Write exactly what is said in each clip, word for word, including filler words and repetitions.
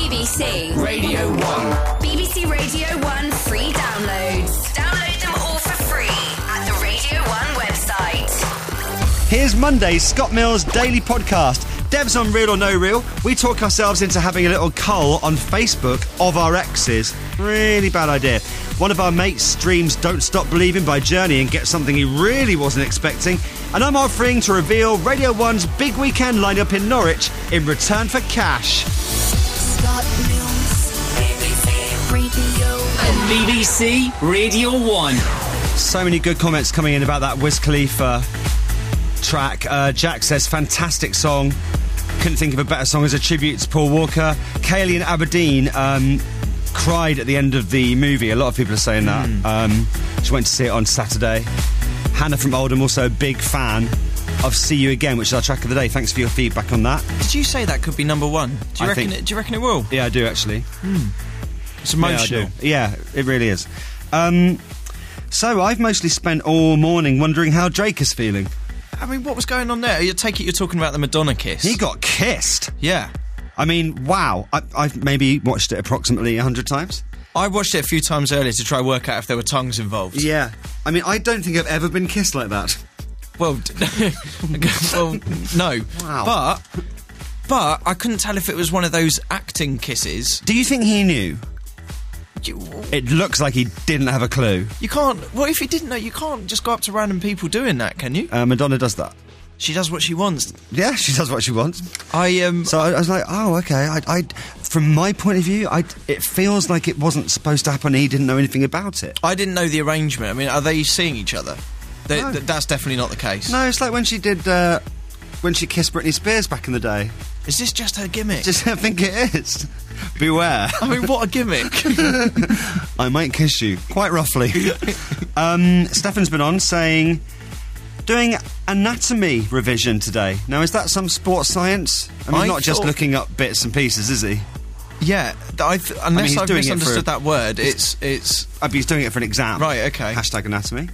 B B C Radio one. B B C Radio one free downloads. Download them all for free at the Radio one website. Here's Monday's Scott Mills Daily Podcast. Devs on Real or No Real, we talk ourselves into having a little cull on Facebook of our exes. Really bad idea. One of our mates streams Don't Stop Believing by Journey and gets something he really wasn't expecting. And I'm offering to reveal Radio one's big weekend lineup in Norwich in return for cash. Scott Mills, B B C Radio And B B C Radio one. So many good comments coming in about that Wiz Khalifa track. Uh, Jack says, fantastic song. Couldn't think of a better song as a tribute to Paul Walker. Kaylee in Aberdeen um, cried at the end of the movie. A lot of people are saying that. Mm. Um, she went to see it on Saturday. Hannah from Oldham, also a big fan of See You Again, which is our track of the day. Thanks for your feedback on that. Did you say that could be number one? Do you, I reckon, think, it, do you reckon it will? Yeah, I do, actually. Mm. It's emotional. Yeah, I do. Yeah, it really is. Um, so, I've mostly spent all morning wondering how Drake is feeling. I mean, what was going on there? You take it you're talking about the Madonna kiss. He got kissed. Yeah. I mean, wow. I, I've maybe watched it approximately a hundred times. I watched it a few times earlier to try and work out if there were tongues involved. Yeah. I mean, I don't think I've ever been kissed like that. Well, well, no. Wow. But, but I couldn't tell if it was one of those acting kisses. Do you think he knew? You, It looks like he didn't have a clue. you can't... Well, if you didn't know, you can't just go up to random people doing that, can you? Uh, Madonna does that. She does what she wants. Yeah, she does what she wants. I, um... So I, I was like, oh, okay. I, I, from my point of view, I, it feels like it wasn't supposed to happen. He didn't know anything about it. I didn't know the arrangement. I mean, are they seeing each other? They, No. th- that's definitely not the case. No, it's like when she did, uh, when she kissed Britney Spears back in the day. Is this just her gimmick? Just, I think it is. Beware. I mean, what a gimmick. I might kiss you, quite roughly. um, Stefan's been on saying, doing anatomy revision today. Now, is that some sports science? I mean, I not just thought- looking up bits and pieces, is he? Yeah, I've, unless he's I've doing it for misunderstood a- that word, it's... it's I mean, he's doing it for an exam. Right, okay. Hashtag anatomy.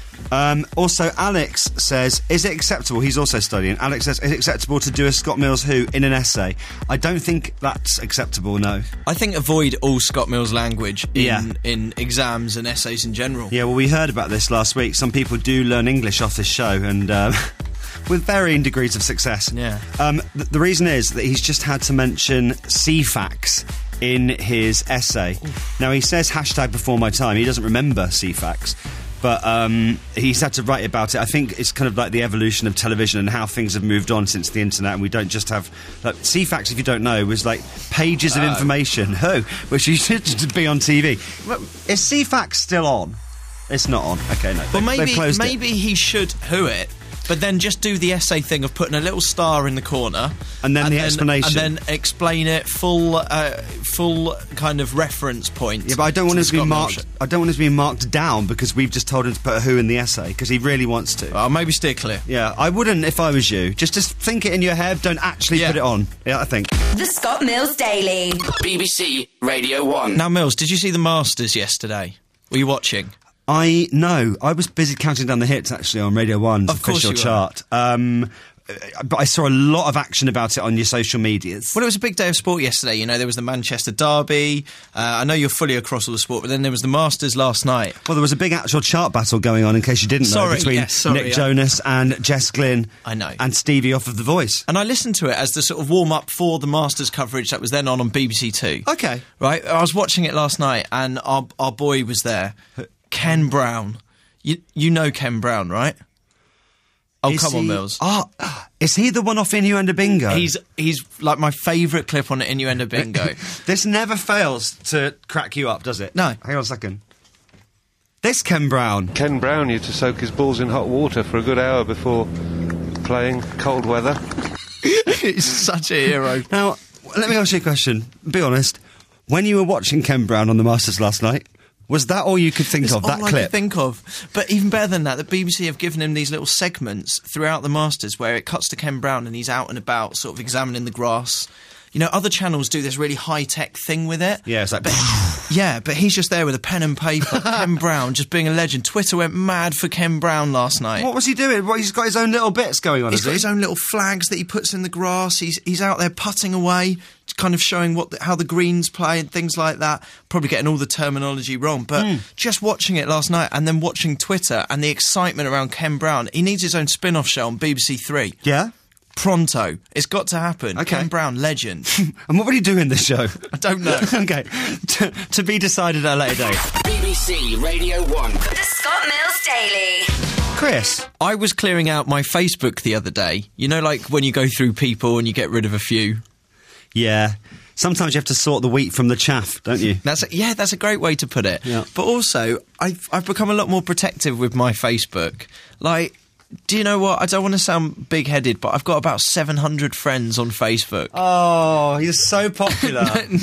Um, also, Alex says, is it acceptable? He's also studying. Alex says, is it acceptable to do a Scott Mills Who in an essay? I don't think that's acceptable, no. I think avoid all Scott Mills language in, Yeah. in exams and essays in general. Yeah, well, we heard about this last week. Some people do learn English off this show, and um, with varying degrees of success. Yeah. Um, th- the reason is that he's just had to mention C FAX in his essay. Oof. Now, he says hashtag before my time. He doesn't remember C FAX. But um, he's had to write about it. I think it's kind of like the evolution of television and how things have moved on since the internet, and we don't just have... Like, C FAX, if you don't know, was like pages of Oh. information, oh, which you should be on T V. Well, is C FAX still on? It's not on. Okay, no. Well, they, maybe they've closed maybe it. he should who it, but then just do the essay thing of putting a little star in the corner, And then the explanation. and then explain it full, uh, full kind of reference point. Yeah, but I don't want to it to be Scott Mills marked. show. I don't want it to be marked down because we've just told him to put a who in the essay because he really wants to. Well, maybe steer clear. Yeah, I wouldn't if I was you. Just just think it in your head. Don't actually Yeah. put it on. Yeah, I think. The Scott Mills Daily. B B C Radio one. Now, Mills, did you see the Masters yesterday? Were you watching? I know. I was busy counting down the hits actually on Radio One's Of course official you were. chart. Um, but I saw a lot of action about it on your social medias. Well, it was a big day of sport yesterday. You know, there was the Manchester Derby. Uh, I know you're fully across all the sport, but then there was the Masters last night. Well, there was a big actual chart battle going on, in case you didn't know, Sorry, between yes, sorry, Nick I- Jonas and Jess Glynn. I know. And Stevie off of The Voice. And I listened to it as the sort of warm-up for the Masters coverage that was then on on B B C Two. Okay. Right? I was watching it last night, and our our boy was there. Ken Brown. You you know Ken Brown, right? Oh, Is come on, he- Mills. Oh, is he the one off Innuendo Bingo? He's he's like my favourite clip on Innuendo Bingo. This never fails to crack you up, does it? No. Hang on a second. This Ken Brown. Ken Brown used to soak his balls in hot water for a good hour before playing cold weather. He's such a hero. Now, let me ask you a question. Be honest. When you were watching Ken Brown on the Masters last night, was that all you could think It's of, all that I clip? could think of. But even better than that, the B B C have given him these little segments throughout the Masters where it cuts to Ken Brown and he's out and about, sort of examining the grass. You know, other channels do this really high-tech thing with it. Yeah, it's like... But, yeah, but he's just there with a pen and paper. Ken Brown just being a legend. Twitter went mad for Ken Brown last night. What was he doing? What, he's got his own little bits going on, He's has got he? his own little flags that he puts in the grass. He's he's out there putting away, kind of showing what the, how the Greens play and things like that. Probably getting all the terminology wrong, but Mm. just watching it last night and then watching Twitter and the excitement around Ken Brown. He needs his own spin-off show on B B C Three. Yeah? Pronto. It's got to happen. Okay. Ken Brown, legend. And what would he do in this show? I don't know. Okay. to, to be decided at a later date. B B C Radio one. The Scott Mills Daily. Chris. I was clearing out my Facebook the other day. You know, like when you go through people and you get rid of a few. Yeah. Sometimes you have to sort the wheat from the chaff, don't you? That's a, yeah, that's a great way to put it. Yeah. But also, I've I've become a lot more protective with my Facebook. Like, do you know what? I don't want to sound big-headed, but I've got about seven hundred friends on Facebook. Oh, you're so popular.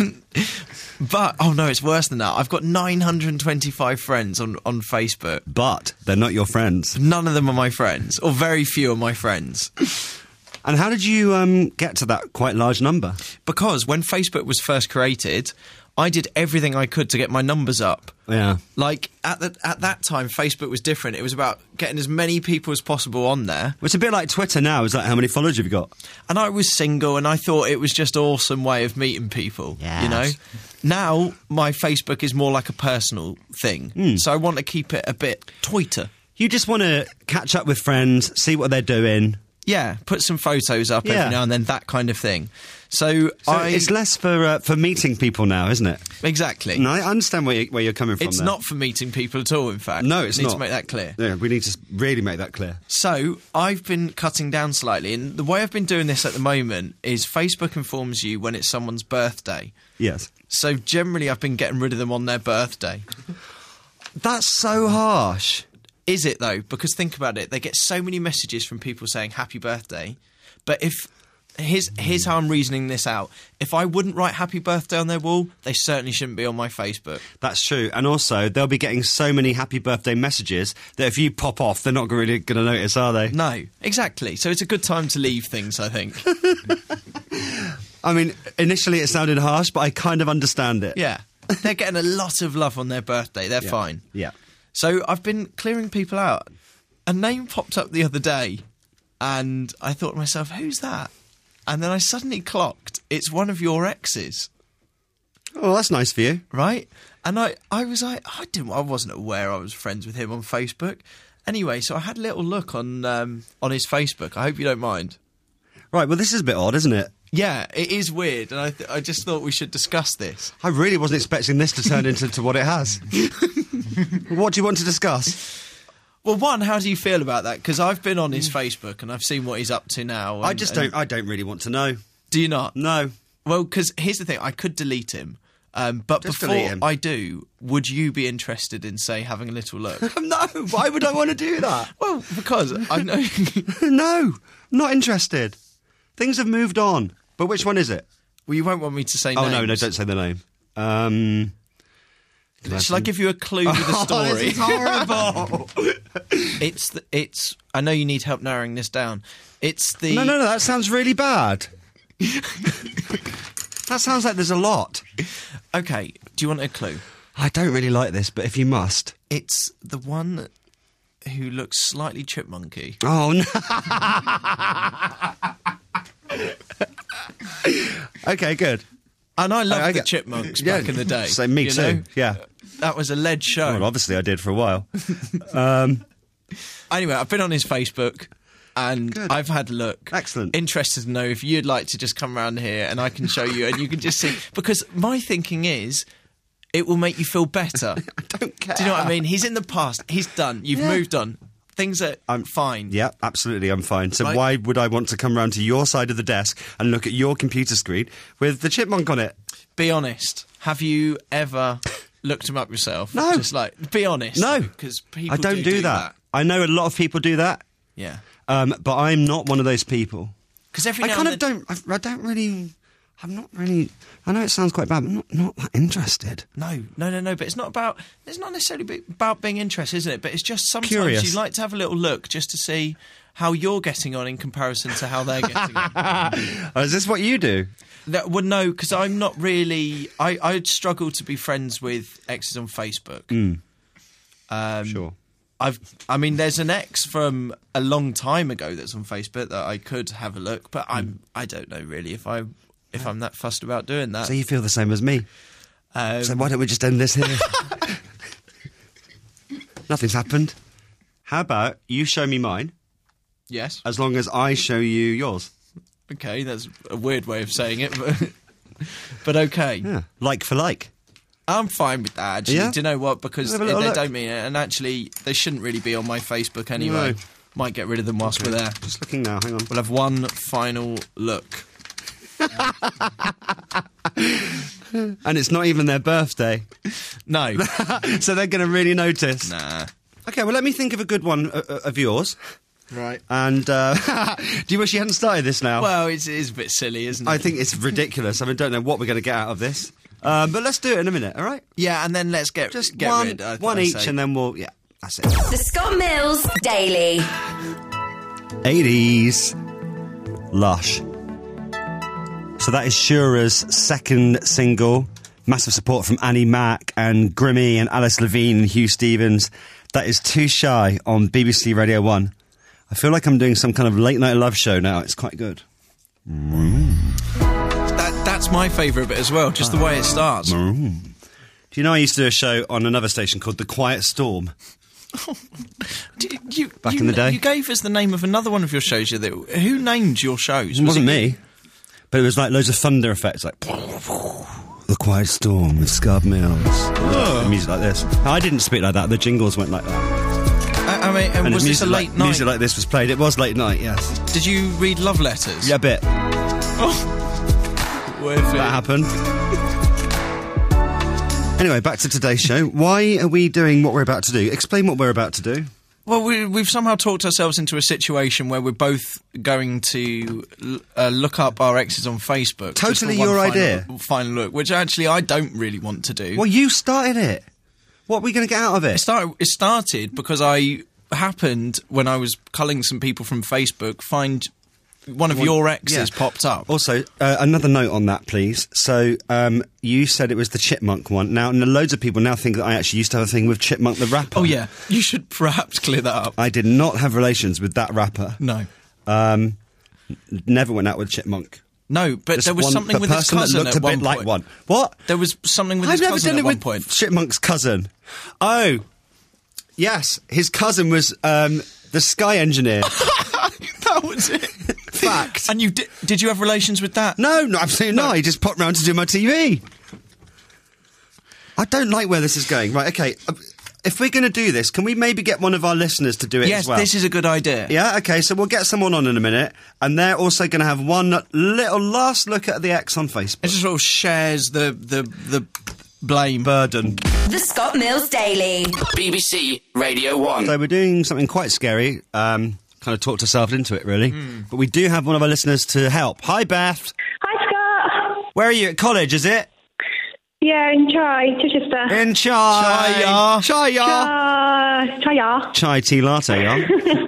But oh no, it's worse than that. I've got nine hundred twenty-five friends on on Facebook. But they're not your friends. None of them are my friends, or very few are my friends. And how did you um, get to that quite large number? Because when Facebook was first created, I did everything I could to get my numbers up. Yeah. Like, at the, at that time, Facebook was different. It was about getting as many people as possible on there. It's a bit like Twitter now. It's like, how many followers have you got? And I was single, and I thought it was just an awesome way of meeting people, Yes. you know? Now, my Facebook is more like a personal thing. So I want to keep it a bit Twitter. You just want to catch up with friends, see what they're doing. Yeah, put some photos up Yeah. every now and then, that kind of thing. So, So I... it's less for uh, for meeting people now, isn't it? Exactly. No, I understand where, you, where you're coming from It's there. not for meeting people at all, in fact. No, it's I need not. to make that clear. Yeah, we need to really make that clear. So, I've been cutting down slightly, and the way I've been doing this at the moment is Facebook informs you when it's someone's birthday. Yes. So, generally, I've been getting rid of them on their birthday. That's so harsh. Is it, though? Because think about it. They get so many messages from people saying happy birthday, but if... Here's, here's how I'm reasoning this out. If I wouldn't write happy birthday on their wall, they certainly shouldn't be on my Facebook. That's true. And also, they'll be getting so many happy birthday messages that if you pop off, they're not really going to notice, are they? No, exactly. So it's a good time to leave things, I think. I mean, initially it sounded harsh, but I kind of understand it. Yeah. They're getting a lot of love on their birthday. They're Yeah. fine. Yeah. So I've been clearing people out. A name popped up the other day, and I thought to myself, who's that? And then I suddenly clocked, it's one of your exes, Oh, that's nice for you. right? And I, I was like, I didn't, I wasn't aware I was friends with him on Facebook. Anyway, so I had a little look on um, on his Facebook. I hope you don't mind. Right, well, this is a bit odd, isn't it? Yeah, it is weird, and I, th- I just thought we should discuss this. I really wasn't expecting this to turn into to what it has. What do you want to discuss? Well, one, how do you feel about that? Because I've been on his Facebook and I've seen what he's up to now. And, I just and- don't. I don't really want to know. Do you not? No. Well, because here's the thing: I could delete him, um, but Just before delete him. I do, would you be interested in, say, having a little look? No. Why would I want to do that? Well, because I know. No. Not interested. Things have moved on. But which one is it? Well, you won't want me to say. Oh no, names. no, don't say the name. Um. Shall I give you a clue with the story? Oh, this is horrible. It's the, it's. I know you need help narrowing this down. It's the. No, no, no. That sounds really bad. That sounds like there's a lot. Okay. Do you want a clue? I don't really like this, but if you must. It's the one who looks slightly chipmunky. Oh no. Okay, good. And I loved I- I the get- Chipmunks Yeah, back in the day. so me you too, know? yeah. That was a lead show. Well, obviously I did for a while. Um, Anyway, I've been on his Facebook and Good. I've had a look. Excellent. Interested to know if you'd like to just come around here and I can show you and you can just see. Because my thinking is it will make you feel better. I don't care. Do you know what I mean? He's in the past. He's done. You've Yeah. moved on. Things are I'm fine. Yeah, absolutely, I'm fine. So Right. why would I want to come round to your side of the desk and look at your computer screen with the chipmunk on it? Be honest. Have you ever looked him up yourself? No. Just like, be honest. No. Because people I don't do, do, do that. I know a lot of people do that, Yeah. um, but I'm not one of those people. Because every I now kind and of then, don't. I, I don't really. I'm not really. I know it sounds quite bad, but not not that interested. No, no, no, no. But it's not about. It's not necessarily be- about being interested, isn't it? But it's just sometimes Curious. you like to have a little look just to see how you're getting on in comparison to how they're getting on. Oh, is this what you do? That, well, no, because I'm not really. I I'd struggle to be friends with exes on Facebook. Um, Sure. I've. I mean, there's an ex from a long time ago that's on Facebook that I could have a look, but I'm. I don't know really if I if I'm that fussed about doing that. So you feel the same as me. Um, So why don't we just end this here? Nothing's happened. How about you show me mine, yes. as long as I show you yours? Okay, that's a weird way of saying it, but but okay. Yeah. Like for like. I'm fine with that, actually. Yeah? Do you know what? Because Have a they little look. don't mean it, and actually, they shouldn't really be on my Facebook anyway. No. Might get rid of them whilst we're there. Just looking now, hang on. We'll have one final look. And it's not even their birthday. No. So they're going to really notice. Nah. Okay, well, let me think of a good one uh, uh, of yours. Right. And uh, do you wish you hadn't started this now? Well, it's, it is a bit silly, isn't it? I think it's ridiculous. I mean, don't know what we're going to get out of this. Um, but let's do it in a minute, all right? Yeah, and then let's get, Just get one, rid. I, one I each, say. and then we'll... Yeah, that's it. The Scott Mills Daily. eighties. Lush. So that is Shura's second single. Massive support from Annie Mac and Grimmy and Alice Levine and Hugh Stevens. That is Too Shy on B B C Radio one. I feel like I'm doing some kind of late night love show now. It's quite good. That, that's my favourite bit as well, just the way it starts. Do you know I used to do a show on another station called The Quiet Storm? D- you, Back you, in the day. You gave us the name of another one of your shows. yeah, that- Who named your shows? It wasn't it me. But it was like loads of thunder effects, like The Quiet Storm with Scott Mills. Oh. Music like this. I didn't speak like that. The jingles went like that. I, I mean, and And was if this a music late like, night? Music like this was played. It was late night, yes. Did you read love letters? Yeah, a bit. Worth it. That happened. Anyway, back to today's show. Why are we doing what we're about to do? Explain what we're about to do. Well, we, we've somehow talked ourselves into a situation where we're both going to uh, look up our exes on Facebook. just Totally for one your final, idea. Final look, which actually I don't really want to do. Well, you started it. What are we going to get out of It it? started, it started because I happened, when I was culling some people from Facebook, find one of One- your exes yeah. popped up. Also, uh, another note on that, please. So, um, you said it was the Chipmunk one. Now, n- loads of people now think that I actually used to have a thing with Chipmunk the rapper. Oh, yeah. You should perhaps clear that up. I did not have relations with that rapper. No. Um, n- never went out with Chipmunk. No, but Just there was one- something the with his person that cousin looked at a one bit point. like one. What? There was something with I've his never cousin done at it one with point. Chipmunk's cousin. Oh, yes, his cousin was um, the Sky engineer. That was it. Fact. And you did? Did you have relations with that? No, no, absolutely not. He just popped round to do my T V. I don't like where this is going. Right, okay. uh, If we're going to do this, can we maybe get one of our listeners to do it Yes, as well? this is a good idea. Yeah, okay, so we'll get someone on in a minute, and they're also going to have one little last look at the ex on It Facebook. just sort of shares the the the blame Burden. The Scott Mills Daily. B B C Radio one. So we're doing something quite scary. Um, kind of talked ourselves into it, really. But we do have one of our listeners to help. Hi, Beth. Hi, Scott. Where are you? At college, is it? Yeah, in Chai, Chichester. In Chai. Chai-ya. Chai-ya. Chai, Chai, Chai tea latte, yeah.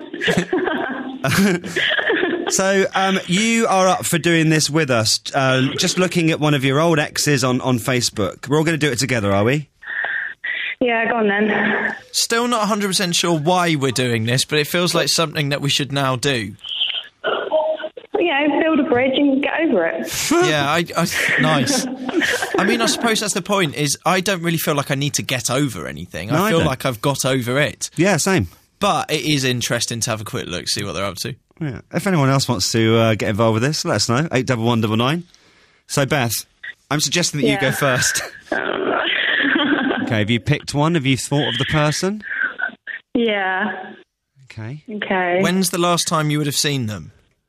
So, um, you are up for doing this with us, uh, just looking at one of your old exes on, on Facebook. We're all going to do it together, are we? Yeah, go on then. Still not one hundred percent sure why we're doing this, but it feels like something that we should now do. Yeah, build a bridge and get over it. Yeah, I, I nice. I mean, I suppose that's the point, is I don't really feel like I need to get over anything. No, I I feel don't. like I've got over it. Yeah, same. But it is interesting to have a quick look, see what they're up to. Yeah. If anyone else wants to uh, get involved with this, let us know. eight double one double nine. So, Beth, I'm suggesting that you Yeah. go first. Okay, have you picked one? Have you thought of the person? Yeah, Okay. okay. When's the last time you would have seen them?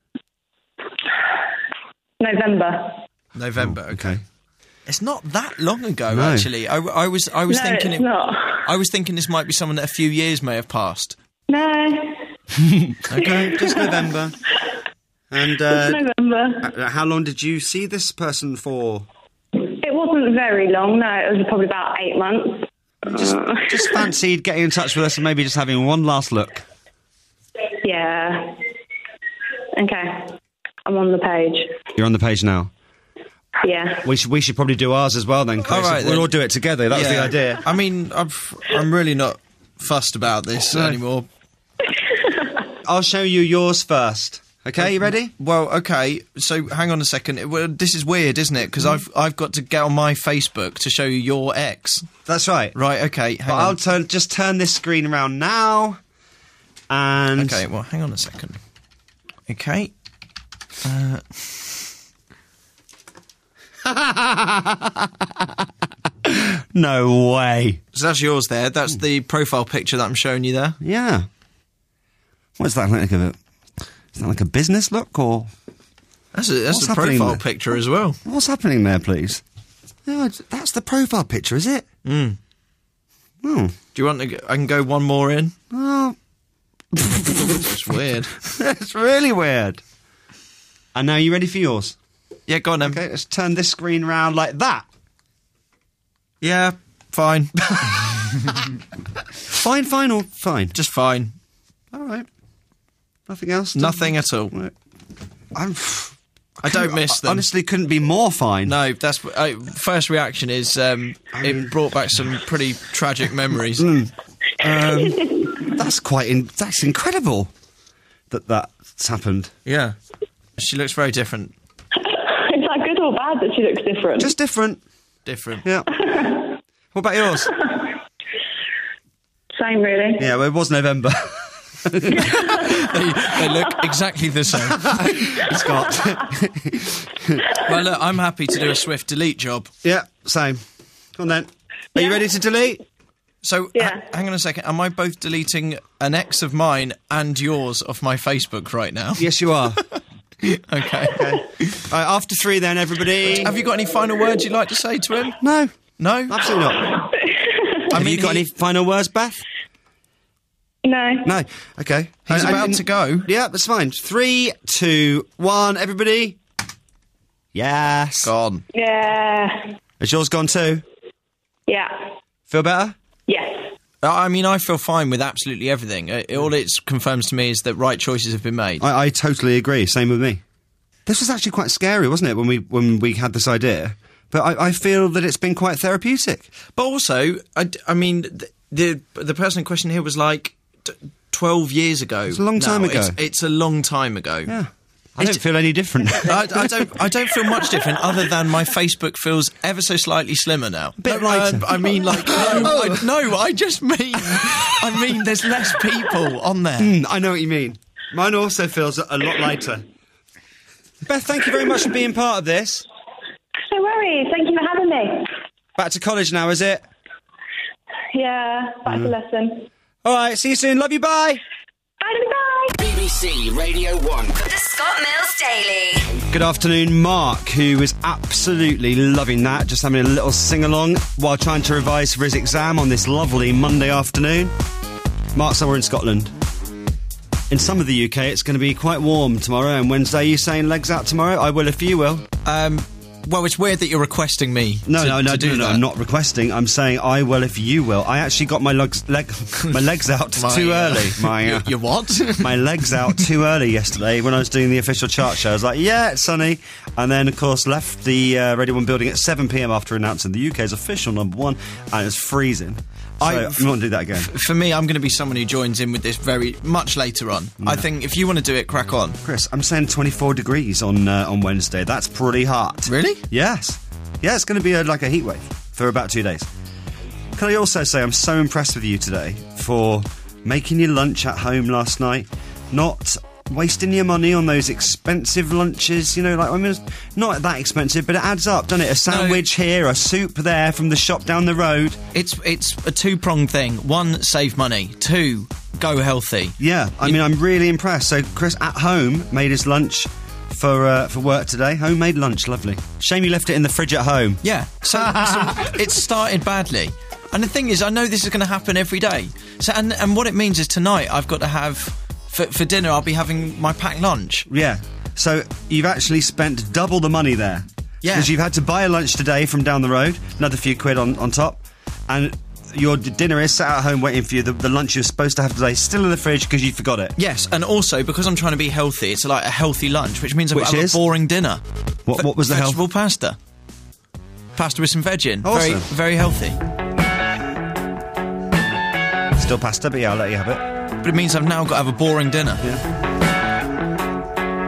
November. November, Oh, okay. It's not that long ago, No. actually. I, I was, I was No, thinking it's it, not. I was thinking this might be someone that a few years may have passed. No, Okay, just November. And uh, November. uh, how long did you see this person for? It wasn't very long, no, it was probably about eight months. Just, just fancied getting in touch with us and maybe just having one last look. Yeah. Okay, I'm on the page. You're on the page now. Yeah. We should we should probably do ours as well then, Chris. All right, We'll then. all do it together. That was the Yeah. idea. I mean, I'm, I'm really not fussed about this No. anymore. I'll show you yours first. Okay, you ready? Well, okay. So hang on a second. It- Well, this is weird, isn't it? Because I've I've got to get on my Facebook to show you your ex. That's right. Right. Okay. Hang But on. I'll turn just turn this screen around now, and Okay. Well, hang on a second. Okay. Uh, no way. so that's yours there. That's the profile picture that I'm showing you there. Yeah. What's that like? A, is that like a business look or That's a, that's What's a happening profile there? picture as well. what's happening there, please? No, it's- that's the profile picture, is it? Mm. Oh, Do you want to? Go, I can go one more in. oh, It's weird. that's really weird. And now you ready for yours? Yeah. Go on then. Okay, let's turn this screen round like that. Yeah. Fine. Fine, fine, or fine? Just fine. All right. Nothing else. Nothing at all. Right. I'm. I don't miss them. Honestly, couldn't be more fine. No, that's uh, first reaction is um, it brought back some pretty tragic memories. Um, that's quite. In, that's incredible. That that's happened. Yeah, she looks very different. Is that good or bad that she looks different? Just different. Different. Yeah. What about yours? Same, really. Yeah, well, it was November. they, they look exactly the same. Scott. Well, look, I'm happy to do a swift delete job. Yeah, same. Come on then. Are you Yeah. ready to delete? So, Yeah. h- hang on a second. Am I both deleting an ex of mine and yours off my Facebook right now? Yes, you are. Okay. Okay. All right, after three, then, everybody. Have you got any final words you'd like to say to him? No, No? absolutely not. I Have mean, you got he- any final words, Beth? No. No. Okay. He's And- about and- to go. Yeah, that's fine. Three, two, one. Everybody. Yes. Gone. Yeah. Is yours gone too? Yeah. Feel better? Yes. I mean, I feel fine with absolutely everything. Uh, all it confirms to me is that right choices have been made. I, I totally agree. Same with me. This was actually quite scary, wasn't it, when we when we had this idea? But I, I feel that it's been quite therapeutic. But also, I, d- I mean, the, the the person in question here was like t- twelve years ago. It's a long time now. ago. It's, it's a long time ago. Yeah. I don't feel any different. I, I don't. I don't feel much different, other than my Facebook feels ever so slightly slimmer now. Bit No, lighter. um, I mean, like, no, I, no, I just mean, I mean, there's less people on there. Mm, I know what you mean. Mine also feels a lot lighter. Beth, thank you very much for being part of this. No worries. Thank you for having me. Back to college now, is it? Yeah. Back Mm. to lesson. All right, see you soon. Love you, bye. Bye. Bye. B B C Radio one. The Scott Mills Daily. Good afternoon, Mark, who was absolutely loving that, just having a little sing-along while trying to revise for his exam on this lovely Monday afternoon. Mark's somewhere in Scotland. In some of the U K, it's going to be quite warm tomorrow, and Wednesday, are you saying legs out tomorrow? I will if you will. Um, well, it's weird that you're requesting me. No, to, no, no, to do no, no, that. I'm not requesting. I'm saying I will if you will. I actually got my legs, leg, my legs out My, too uh, early. My, uh, You, you what? my legs out too early yesterday when I was doing the official chart show. I was like, yeah, it's sunny. And then, of course, left the uh, Radio one building at seven p m after announcing the U K's official number one, and it was freezing. So I- I'm not going to do that again. For me, I'm going to be someone who joins in with this very much later on. I think if you want to do it, crack on. Chris, I'm saying twenty-four degrees on uh, on Wednesday. That's pretty hot. Really? Yes. Yeah, it's going to be a, like a heat wave for about two days. Can I also say I'm so impressed with you today for making your lunch at home last night, not wasting your money on those expensive lunches, you know, like, I mean, it's not that expensive, but it adds up, doesn't it? A sandwich here, a soup there from the shop down the road. It's it's a two-pronged thing. One, save money. Two, go healthy. Yeah, I mean, I'm really impressed. So Chris at home made his lunch for uh, for work today. Homemade lunch, lovely. Shame you left it in the fridge at home. Yeah. So, so it started badly. And the thing is, I know this is going to happen every day. So and and what it means is tonight I've got to have, for, for dinner, I'll be having my packed lunch. Yeah. So you've actually spent double the money there. Yeah. Because you've had to buy a lunch today from down the road, another few quid on, on top, and your d- dinner is sat at home waiting for you. The, the lunch you're supposed to have today is still in the fridge because you forgot it. Yes, and also because I'm trying to be healthy, it's like a healthy lunch, which means I've Which got to have is? a boring dinner. What, what was the health? Vegetable pasta. Pasta with some veg in. Very, Awesome. very healthy. Still pasta, but yeah, I'll let you have it. But it means I've now got to have a boring dinner.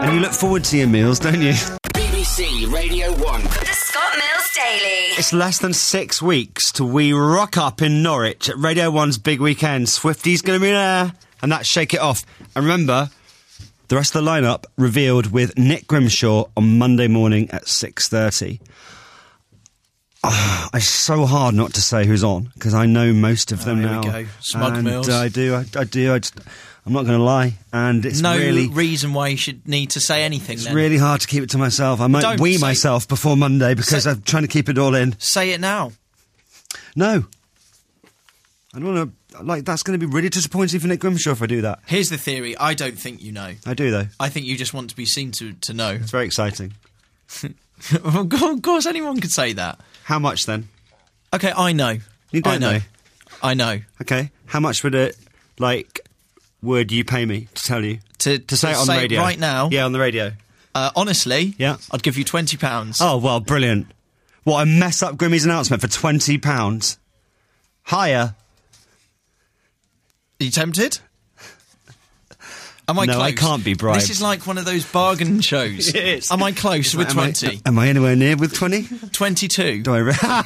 And you look forward to your meals, don't you? B B C Radio one. The Scott Mills Daily. It's less than six weeks till we rock up in Norwich at Radio one's big weekend. Swifty's going to be there, and that's Shake It Off. And remember, the rest of the lineup revealed with Nick Grimshaw on Monday morning at six thirty. Oh, it's so hard not to say who's on, because I know most of them oh, here now. we go. Smug and, Mills. Uh, I do, I, I do. I just, I'm not going to lie. And it's no really... reason why you should need to say anything It's then. really hard to keep it to myself. I might Don't wee say- myself before Monday because Say- I'm trying to keep it all in. Say it now. No. I don't want to... Like, that's going to be really disappointing for Nick Grimshaw if I do that. Here's the theory. I don't think you know. I do, though. I think you just want to be seen to, to know. It's very exciting. Of course, anyone could say that. How much, then? Okay, I know. You don't I know. know? I know. Okay. How much would it, like, would you pay me to tell you? To, To say it on the radio? right now, Yeah, on the radio. uh, honestly, Yeah. I'd give you twenty pounds. Oh, well, brilliant. What, I mess up Grimmy's announcement for twenty pounds? Higher? Are you tempted? Am I No, close? I can't be bribed. This is like one of those bargain shows. It is. Am I close with Am I- twenty? Am I anywhere near with twenty? twenty-two. Do I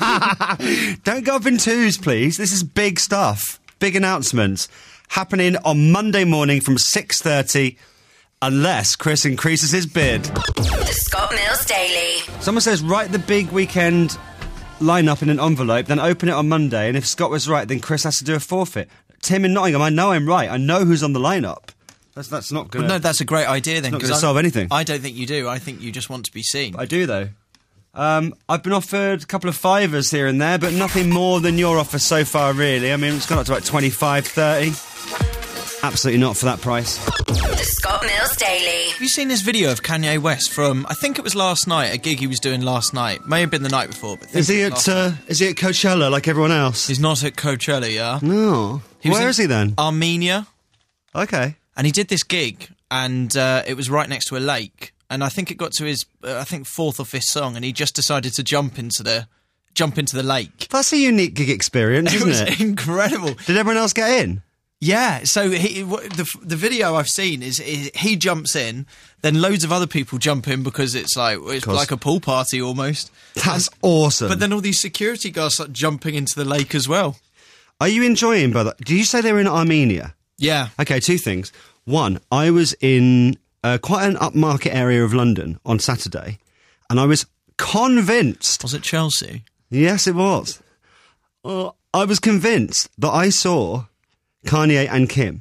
re- Don't go up in twos, please. This is big stuff. Big announcements happening on Monday morning from six thirty, unless Chris increases his bid. The Scott Mills Daily. Someone says, write the big weekend lineup in an envelope, then open it on Monday, and if Scott was right, then Chris has to do a forfeit. Tim in Nottingham, I know I'm right. I know who's on the lineup. That's, that's not going Well, to... no, that's a great idea then. not 'cause gonna I'm- solve anything. I don't think you do. I think you just want to be seen. I do, though. Um, I've been offered a couple of fivers here and there, but nothing more than your offer so far, really. I mean, it's gone up to about twenty-five, thirty. Absolutely not for that price. The Scott Mills Daily. Have you seen this video of Kanye West from, I think it was last night, a gig he was doing last night. May have been the night before, but I think Is he it at was last uh, Is he at Coachella like everyone else? He's not at Coachella, yeah? No. He was Where in is he then? Armenia. Okay. And he did this gig, and uh, it was right next to a lake. And I think it got to his, uh, I think, fourth or fifth song, and he just decided to jump into the, jump into the lake. That's a unique gig experience, It isn't was it? incredible. Did everyone else get in? Yeah, so he, w- the the video I've seen is, is he jumps in, then loads of other people jump in because it's like it's Course. like a pool party almost. That's awesome. But then all these security guards start jumping into the lake as well. Are you enjoying, brother? Did you say they were in Armenia? Yeah, Okay, two things. One, I was in uh, quite an upmarket area of London on Saturday, and I was convinced... was it Chelsea? Yes, it was. Uh, I was convinced that I saw Kanye and Kim.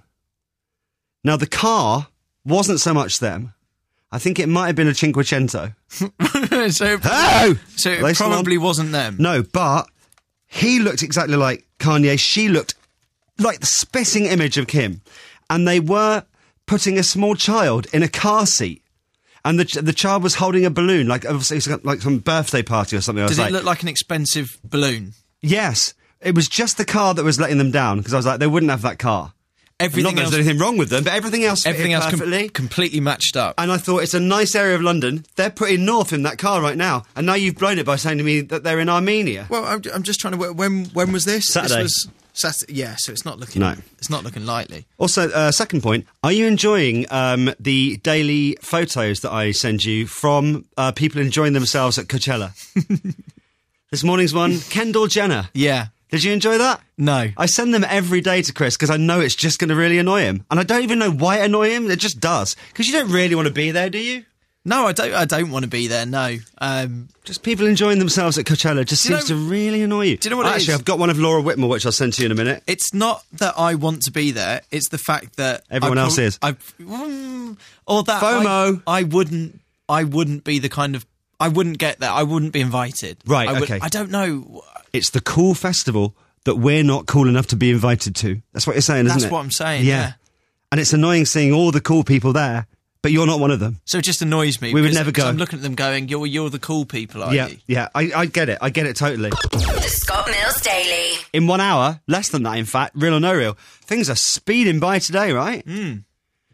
Now, the car wasn't so much them. I think it might have been a Cinquecento. so it, Oh! so it Lace them on. probably wasn't them. No, but he looked exactly like Kanye. She looked like the spitting image of Kim. And they were putting a small child in a car seat. And the ch- the child was holding a balloon, like obviously it was like some birthday party or something. I was Did it like, look like an expensive balloon? yes. It was just the car that was letting them down, because I was like, they wouldn't have that car. I'm not Everything that else, there's anything wrong with them, but everything else fitted everything else com- perfectly. completely matched up. And I thought, it's a nice area of London. They're putting north in that car right now. And now you've blown it by saying to me that they're in Armenia. Well, I'm, I'm just trying to work. When when was this? Saturday. This was Saturday. Yeah, so it's not looking. No. It's not looking likely. Also, uh, second point, are you enjoying um, the daily photos that I send you from uh, people enjoying themselves at Coachella? This morning's one, Kendall Jenner. Yeah. Did you enjoy that? No. I send them every day to Chris because I know it's just going to really annoy him. And I don't even know why it annoy him, it just does. Because you don't really want to be there, do you? No, I don't. I don't want to be there. No. Um, Just people enjoying themselves at Coachella just Do you seems know- to really annoy you. do you know what it Actually, is? I've got one of Laura Whitmore, which I'll send to you in a minute. it's not that I want to be there. It's the fact that Everyone I else is. I, mm, or that FOMO. I, I wouldn't. I wouldn't be the kind of. I wouldn't get there. I wouldn't be invited. Right, I would- okay. I don't know. It's the cool festival that we're not cool enough to be invited to. That's what you're saying, isn't That's it? what I'm saying, yeah. And it's annoying seeing all the cool people there, but you're not one of them. So it just annoys me. We would because- never because go. I'm looking at them going, "You're you're the cool people, are yeah, you?" yeah. I, I get it. I get it totally. The Scott Mills Daily. In one hour, less than that, in fact, real or no real, things are speeding by today, right? Mm.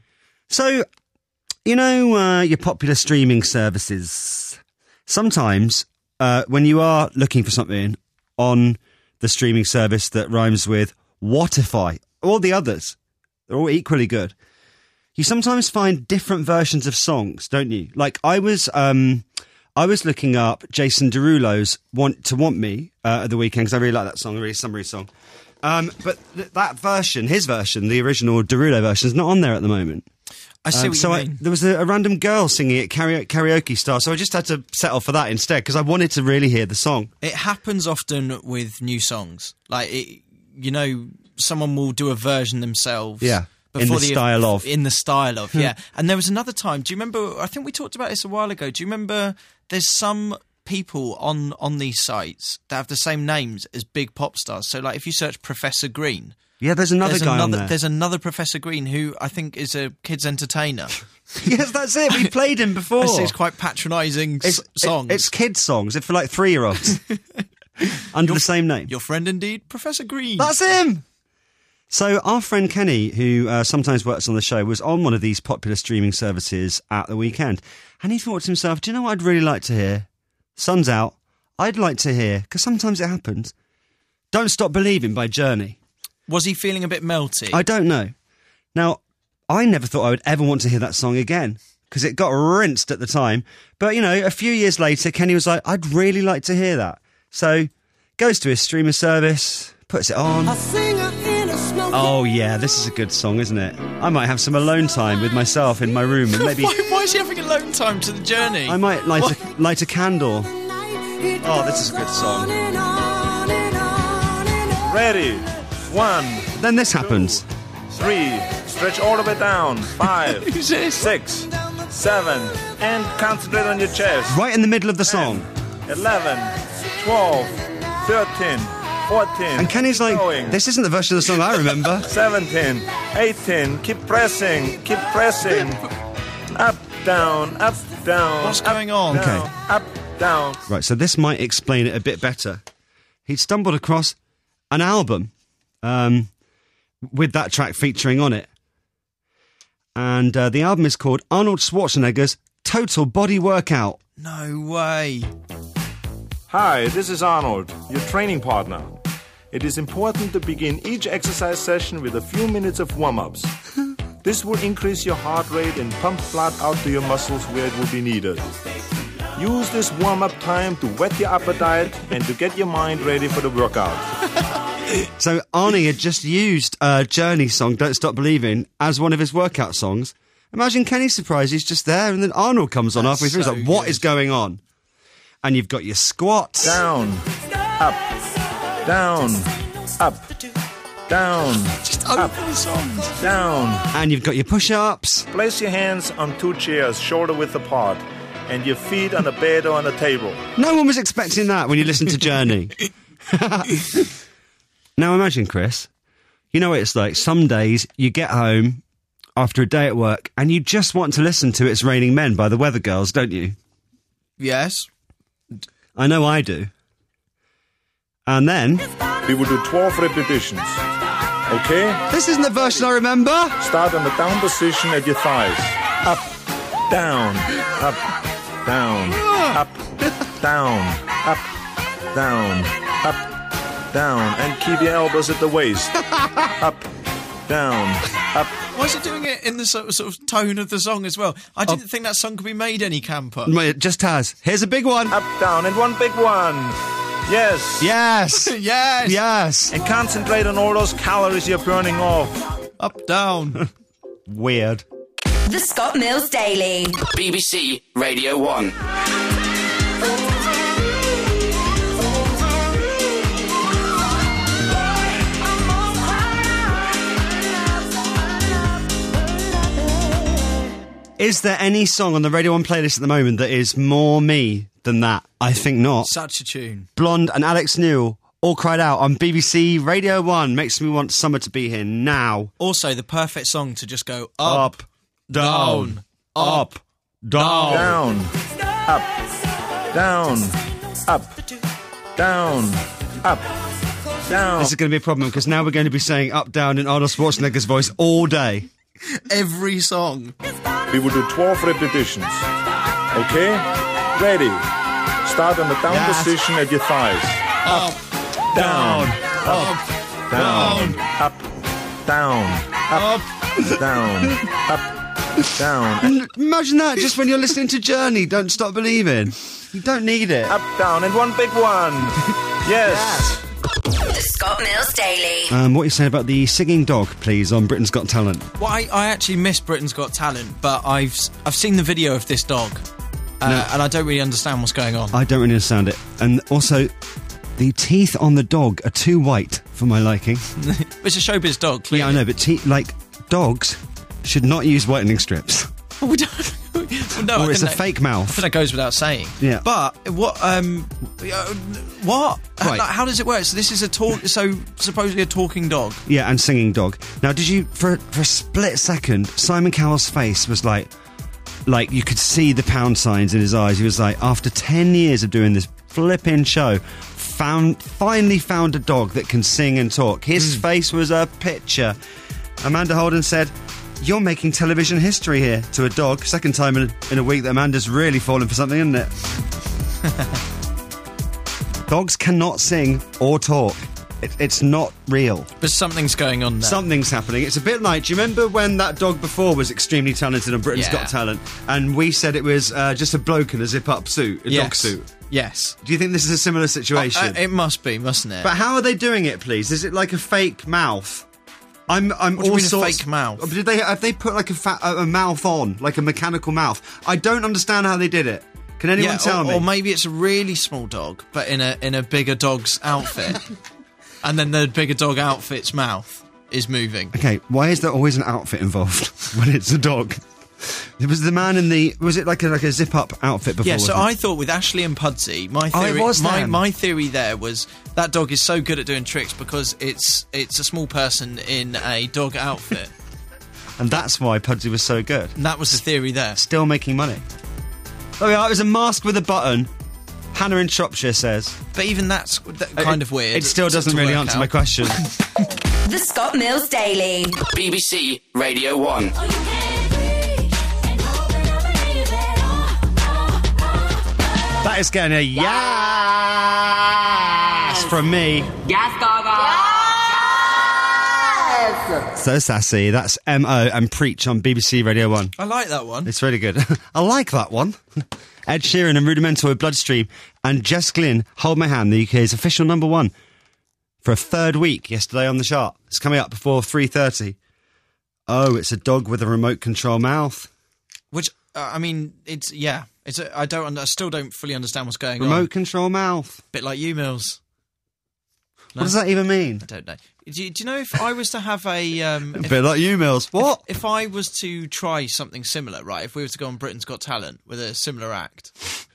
So, you know, uh, your popular streaming services. Sometimes, uh, when you are looking for something on the streaming service that rhymes with Whatify, all the others, they're all equally good. you sometimes find different versions of songs, don't you? Like I was, um, I was looking up Jason Derulo's "Want to Want Me" uh, at the weekend because I really like that song, a really summery song. Um, but th- that version, his version, the original Derulo version, is not on there at the moment. I see Um, what so you I, mean. there was a, a random girl singing it karaoke, karaoke style, so I just had to settle for that instead because I wanted to really hear the song. It happens often with new songs. Like, it, you know, someone will do a version themselves. Yeah, in the style of. In the style of, yeah. And there was another time, do you remember, I think we talked about this a while ago, do you remember there's some people on, on these sites that have the same names as big pop stars? So, like, if you search Professor Green... Yeah, there's another there's guy another, on there. There's another Professor Green who I think is a kids' entertainer. Yes, that's it. We played him before. I see it's quite patronising s- songs. It, it's kids' songs. It's for like three-year-olds. Under the same name. Your friend indeed, Professor Green. That's him! So our friend Kenny, who uh, sometimes works on the show, was on one of these popular streaming services at the weekend. And he thought to himself, do you know what I'd really like to hear? Sun's out. I'd like to hear, because sometimes it happens, Don't Stop Believing by Journey. Was he feeling a bit melty? I don't know. Now, I never thought I would ever want to hear that song again because it got rinsed at the time. But, you know, a few years later, Kenny was like, I'd really like to hear that. So, goes to his streamer service, puts it on. Oh, yeah, this is a good song, isn't it? I might have some alone time with myself in my room and maybe... why, why is he having alone time to the Journey? I might light a, light a candle. Oh, this is a good song. Ready. One. Then this happens. Three. Stretch all the way down. Five. Who's this? Six. Seven. And concentrate on your chest. Right in the middle of the song. Eleven. Twelve. Thirteen. Fourteen. And Kenny's like, Going. this isn't the version of the song I remember. Seventeen. Eighteen. Keep pressing. Keep pressing. Up, down, up, down. What's up, going on? down, Okay. Up, down. Right, so this might explain it a bit better. He'd stumbled across an album um, with that track featuring on it. And uh, the album is called Arnold Schwarzenegger's Total Body Workout. No way. Hi, this is Arnold, your training partner. It is important to begin each exercise session with a few minutes of warm-ups. This will increase your heart rate and pump blood out to your muscles where it will be needed. Use this warm-up time to whet your appetite and to get your mind ready for the workout. So Arnie had just used uh, Journey's song, Don't Stop Believing, as one of his workout songs. Imagine Kenny's surprised he's just there and then Arnold comes on That's halfway through. so He's like, what good. is going on? And you've got your squats. Down, up, down, up, down, Just up, open the songs. down. And you've got your push-ups. Place your hands on two chairs, shoulder width apart, and your feet on a bed or on a table. No one was expecting that when you listen to Journey. Now imagine, Chris, you know what it's like. Some days you get home after a day at work and you just want to listen to It's Raining Men by the Weather Girls, don't you? Yes. I know I do. And then... We will do twelve repetitions. Okay? This isn't the version I remember. Start on the down position at your thighs. Up, down, up, down, up, down, up, down, up, down. And keep your elbows at the waist. Up, down, up. Why is he doing it in the sort of, sort of tone of the song as well? I didn't think that song could be made any camper. Well, it just has. Here's a big one. Up, down, and one big one. Yes. Yes. Yes. Yes. And concentrate on all those calories you're burning off. Up, down. Weird. The Scott Mills Daily. B B C Radio one. Is there any song on the Radio one playlist at the moment that is more me than that? I think not. Such a tune. Blonde and Alex Newell all cried out on B B C Radio one. Makes me want summer to be here now. Also, the perfect song to just go up, Up, down, up, down. Down, up, down, up, down, up, down. This is going to be a problem because now we're going to be saying up, down in Arnold Schwarzenegger's voice all day. every song. We will do twelve repetitions. Okay? Ready. Start on the down Yes. position at your thighs. Up, Down, up, down, down, up, down, up, down, up, down, Imagine that, just when you're listening to Journey, Don't Stop Believing. You don't need it. up, down, and one big one. Yes. The Scott Mills Daily. Um, what are you saying about the singing dog, please, on Britain's Got Talent? Well, I, I actually miss Britain's Got Talent, but I've s- I've seen the video of this dog, uh, No. and I don't really understand what's going on. I don't really understand it. And also, the teeth on the dog are too white for my liking. It's a showbiz dog, clearly. Yeah, I know, but te- like, dogs should not use whitening strips. We don't. Well, no, or I it's a think that- fake I mouth. think that goes without saying. Yeah. But what? Um, uh, what? Right. Like, how does it work? So this is a talk. So supposedly a talking dog. Yeah, and singing dog. Now, did you, for, for a split second, Simon Cowell's face was like, like, you could see the pound signs in his eyes. He was like, after ten years of doing this flipping show, found finally found a dog that can sing and talk. His Hmm. face was a picture. Amanda Holden said, "You're making television history here," to a dog. Second time in a, in a week that Amanda's really fallen for something, isn't it? Dogs cannot sing or talk. It, it's not real. But something's going on there. Something's happening. It's a bit like, do you remember when that dog before was extremely talented on Britain's Yeah. Got Talent, and we said it was uh, just a bloke in a zip-up suit, a yes. dog suit? Yes. Do you think this is a similar situation? Uh, it must be, mustn't it? but how are they doing it, please? Is it like a fake mouth? I'm, I'm What do you all mean a sorts- fake mouth? Did they have they put like a, fa- a a mouth on, like a mechanical mouth? I don't understand how they did it. Can anyone yeah, tell or, me? or maybe it's a really small dog, but in a in a bigger dog's outfit, and then the bigger dog outfit's mouth is moving. Okay, why is there always an outfit involved when it's a dog? It was the man in the. Was it like a like a zip up outfit before? Yeah, so wasn't it? I thought with Ashley and Pudsey, my Oh, it theory, was my, them. my theory there was that dog is so good at doing tricks because it's it's a small person in a dog outfit, and that's why Pudsey was so good. and that was the theory there. Still making money. Oh yeah, it was a mask with a button. Hannah in Shropshire says. But even that's that kind It- of weird. It still to- doesn't to really work answer out. my question. The Scott Mills Daily. B B C Radio one. That is getting a yes from me. Yes, Gaga. So sassy. That's M O and Preach on B B C Radio one. I like that one. It's really good. I like that one. Ed Sheeran and Rudimental with Bloodstream, and Jess Glynn, Hold My Hand, the U K's official number one for a third week yesterday on the chart. It's coming up before three thirty. Oh, it's a dog with a remote control mouth. Which uh, I mean, it's yeah. It's a, I don't. under- I still don't fully understand what's going Remote on. control mouth. Bit like you, Mills. What does that even mean? I don't know. Do you, do you know if I was to have a um, A if, bit like you, Mills. What? if I was to try something similar, right? If we were to go on Britain's Got Talent with a similar act,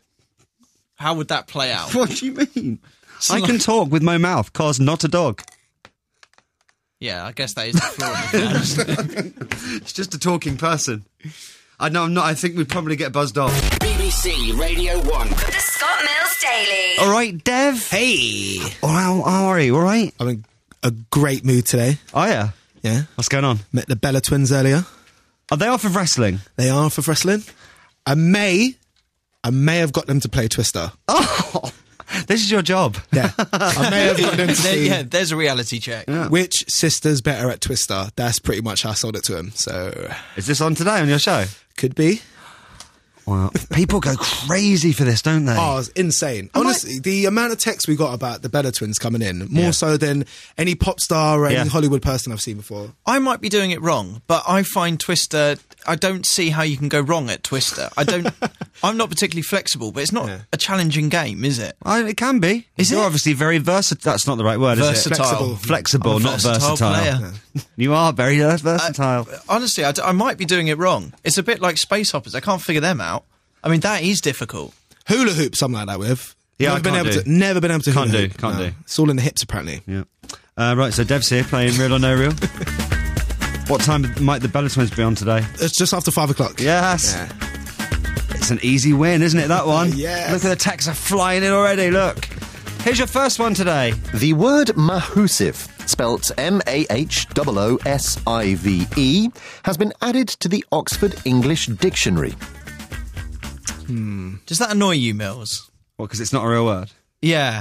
how would that play out? What do you mean? So I can like- talk with my mouth, cause not a dog. Yeah, I guess that is the flaw. in the It's just a talking person. I know I'm not. I think we'd probably get buzzed off. B B C Radio one. The Scott Mills Daily. All right, Dev. Hey! Oh, how, how are you? All right? I'm in a great mood today. Oh, yeah. Yeah. What's going on? Met the Bella twins earlier. Are they off of wrestling? They are for wrestling. I may, I may have got them to play Twister. Oh, this is your job. Yeah. I may have got them to There- see yeah, there's a reality check. which sister's better at Twister. That's pretty much how I sold it to him. So, Is this on today on your show? could be. Well, people go crazy for this, don't they? Oh, it's insane. Honestly, the amount of texts we got about the Bella twins coming in, more Yeah. so than any pop star or any Yeah. Hollywood person I've seen before. I might be doing it wrong, but I find Twister. I don't see how you can go wrong at Twister. I don't. I'm not particularly flexible, but it's not Yeah. a challenging game, is it? Oh, it can be. Is You're it? obviously very versatile. That's not the right word, is Versatile. it? Flexible. Flexible, I'm a not versatile versatile. player. You are very uh, versatile. Honestly, I, d- I might be doing it wrong. It's a bit like space hoppers. I can't figure them out. I mean, that is difficult. Hula hoop, something like that with. Yeah, never I been can't able do. to. Never been able to. Can't hula do, hoop. can't do. It's all in the hips, apparently. Yeah. Uh, right, so Dev's here playing Real or No Real. What time might the Bella Twins be on today? It's just after five o'clock. Yes. Yeah. It's an easy win, isn't it, that one? Yes. Look at the texts are flying in already, look. Here's your first one today. The word mahoosive, spelt M A H O O S I V E, has been added to the Oxford English Dictionary. Does that annoy you, Mills? Well, because it's not a real word. Yeah.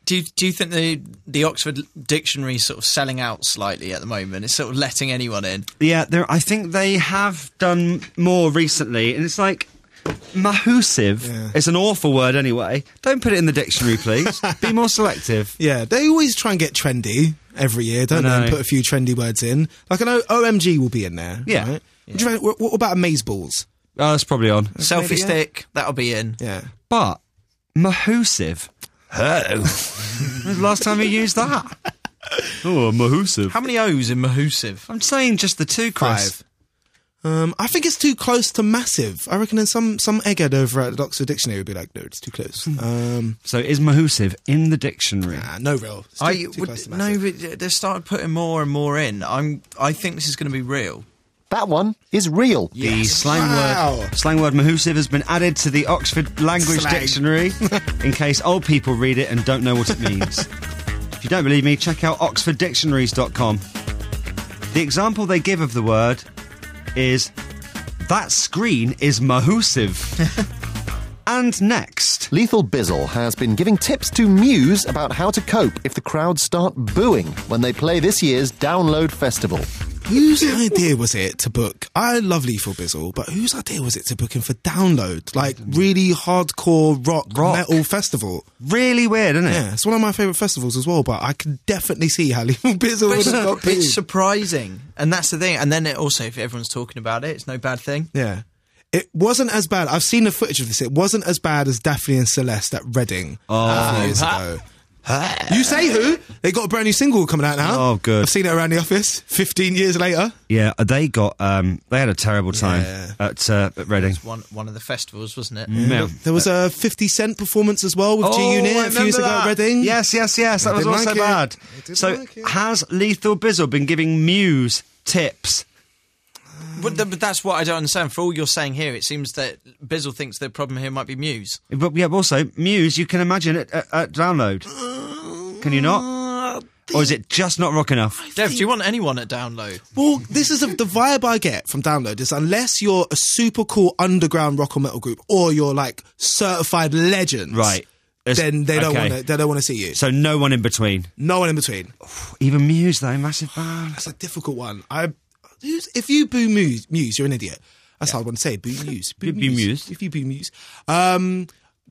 Do you, do you think the the Oxford Dictionary is sort of selling out slightly at the moment? It's sort of letting anyone in. Yeah, there. I think they have done more recently, and it's like mahusive Yeah. is an awful word anyway. Don't put it in the dictionary, please. Be more selective. Yeah, they always try and get trendy every year, don't I they? know. And put a few trendy words in. Like I know O M G will be in there. Yeah. Right? What, do you reckon- what- what about amazeballs? Oh, that's probably on. Selfie maybe, yeah. stick, that'll be in. Yeah. But mahusive. Oh, when's the last time you used that? Oh, mahusive. How many O's in mahusive? I'm saying just the two, Chris. Five. Um, I think it's too close to massive. I reckon there's some some egghead over at the Oxford Dictionary would be like, no, it's too close. Um, So is mahusive in the dictionary? nah, no real. It's too, I too would, close to no, massive. but they started putting more and more in. I'm. I think this is going to be real. That one is real. The slang Wow. word slang word mahusive has been added to the Oxford Language Slang. Dictionary in case old people read it and don't know what it means. If you don't believe me, check out oxford dictionaries dot com. The example they give of the word is that screen is mahusive. And next, Lethal Bizzle has been giving tips to Muse about how to cope if the crowd start booing when they play this year's Download Festival. Whose idea was it to book? I love Lethal Bizzle, but whose idea was it to book him for Download? Like, really hardcore rock, Rock. metal festival. really weird, isn't it? Yeah, it's one of my favourite festivals as well, but I can definitely see how Lethal Bizzle But would have got it's, it's booed. surprising, and that's the thing. And then it also, if everyone's talking about it, it's no bad thing. Yeah. It wasn't as bad. I've seen the footage of this. It wasn't as bad as Daphne and Celeste at Reading a few years ago. You say who? They got a brand new single coming out now. Oh, good. I've seen it around the office. Fifteen years later. Yeah, they got um, they had a terrible time Yeah. at uh, at Reading. One one of the festivals, wasn't it? Yeah. There was a fifty Cent performance as well with G Unit a few years ago at Reading. Yes, yes, yes. That They was didn't also like it. bad. They didn't So like it. has Lethal Bizzle been giving Muse tips? But, th- but that's what I don't understand. For all you're saying here, it seems that Bizzle thinks the problem here might be Muse. But yeah, but also Muse, you can imagine it at, at Download. Can you not? Or is it just not rock enough? Dev, do you want anyone at Download? Well, this is a, the vibe I get from Download is unless you're a super cool underground rock or metal group or you're like certified legends, Right. There's- then they don't okay. want to. They don't want to see you. So no one in between. No one in between. Even Muse though, massive band. That's a difficult one. I, who's- if you boo Muse, Muse, you're an idiot. That's how I want to say. Boo Muse. Boo Boo Muse. If you boo Muse, um,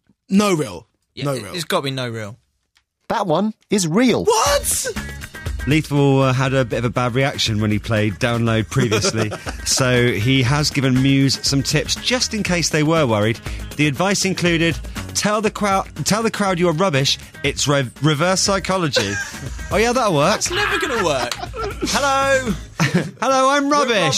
no real. Yeah, no it- real. It's got to be no real. That one is real. What? Lethal uh, had a bit of a bad reaction when he played Download previously, so he has given Muse some tips just in case they were worried. The advice included: tell the crowd, tell the crowd you're rubbish. It's re- reverse psychology. Oh yeah, that'll work. It's never going to work. Hello. Hello, I'm rubbish.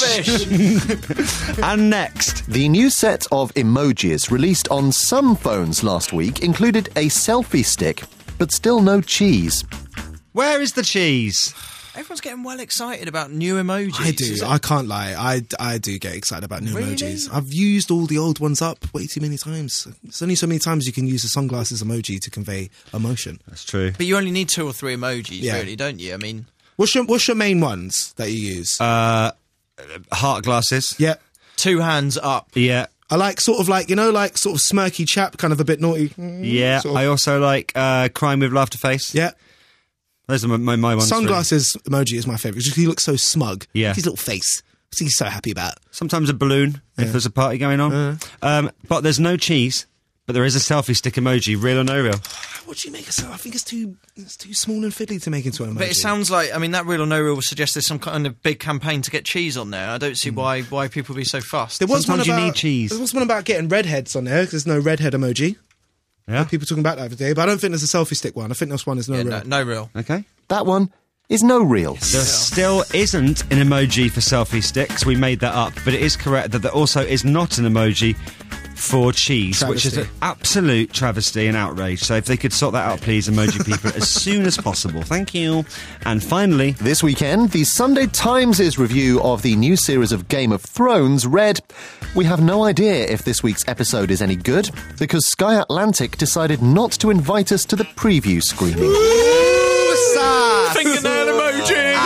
Rubbish. And next, The new set of emojis released on some phones last week included a selfie stick, but still no cheese. where is the cheese? Everyone's getting well excited about new emojis. I do. Is it- I can't lie. I, I do get excited about new Really? emojis. I've used all the old ones up way too many times. There's only so many times you can use a sunglasses emoji to convey emotion. That's true. But you only need two or three emojis, Yeah. really, don't you? I mean, What's your What's your main ones that you use? Uh, heart glasses. yeah, two hands up. Yeah. I like sort of like you know like sort of smirky chap, kind of a bit naughty. Yeah. Sort of- I also like uh, crying with laughter face. Yeah, Those are my, my, my ones. really. sunglasses emoji is my favorite. Just he looks so smug. Yeah. His little face. What's he so happy about? Sometimes a balloon if there's a party going on. Um, but there's no cheese. But there is a selfie stick emoji, real or no real. What do you make it so? I think it's too it's too small and fiddly to make into an emoji. But it sounds like, I mean, that real or no real would suggest there's some kind of big campaign to get cheese on there. I don't see why why people be so fussed. There was Sometimes one you about, need cheese. There was one about getting redheads on there because there's no redhead emoji. Yeah. People talking about that the other day, but I don't think there's a selfie stick one. I think this one is no Yeah, real. no, no real. Okay. That one is no real. There still isn't an emoji for selfie sticks. We made that up. But it is correct that there also is not an emoji for cheese, which is Travesty. an absolute travesty and outrage. So if they could sort that out, please, emoji people, as soon as possible. Thank you. And finally, This weekend, the Sunday Times' review of the new series of Game of Thrones read, "We have no idea if this week's episode is any good because Sky Atlantic decided not to invite us to the preview screening." Fingernail emoji!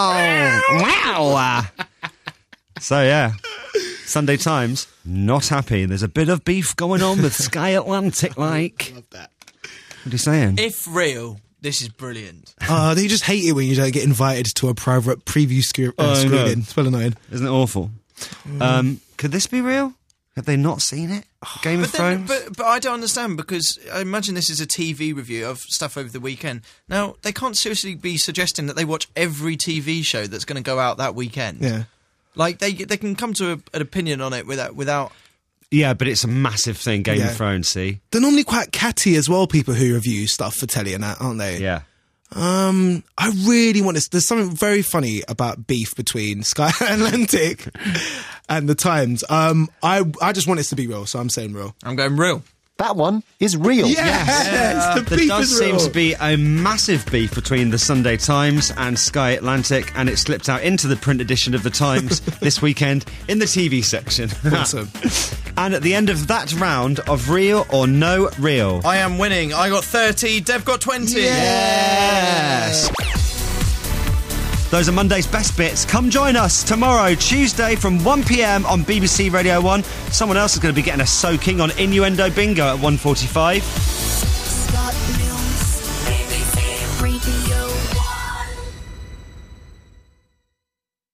wow. So yeah, Sunday Times not happy. There's a bit of beef going on with Sky Atlantic, like. Love that. What are you saying? If real, this is brilliant. Uh, they just hate it when you don't get invited to a private preview scre- uh, Oh, screening. no. It's well annoying. Isn't it awful? Mm. Um, could this be real? Have they not seen it? Game of But, then, Thrones? but but I don't understand, because I imagine this is a T V review of stuff over the weekend. Now, they can't seriously be suggesting that they watch every T V show that's going to go out that weekend. Yeah. Like, they they can come to a, an opinion on it without... without Yeah, but it's a massive thing, Game Yeah. of Thrones, see? They're normally quite catty as well, people who review stuff for telly and that, aren't they? Yeah. Um, I really want this. There's something very funny about beef between Sky Atlantic and the Times. Um, I I just want this to be real, so I'm saying real. I'm going real. That one is real. Yes, the There beef does is seem real. to be a massive beef between the Sunday Times and Sky Atlantic, and it slipped out into the print edition of the Times this weekend in the T V section. Awesome. And at the end of that round of Real or No Real. I am winning. I got thirty, Dev got twenty. Yes! Those are Monday's best bits. Come join us tomorrow, Tuesday, from one p.m. on B B C Radio one. Someone else is going to be getting a soaking on Innuendo Bingo at one forty-five.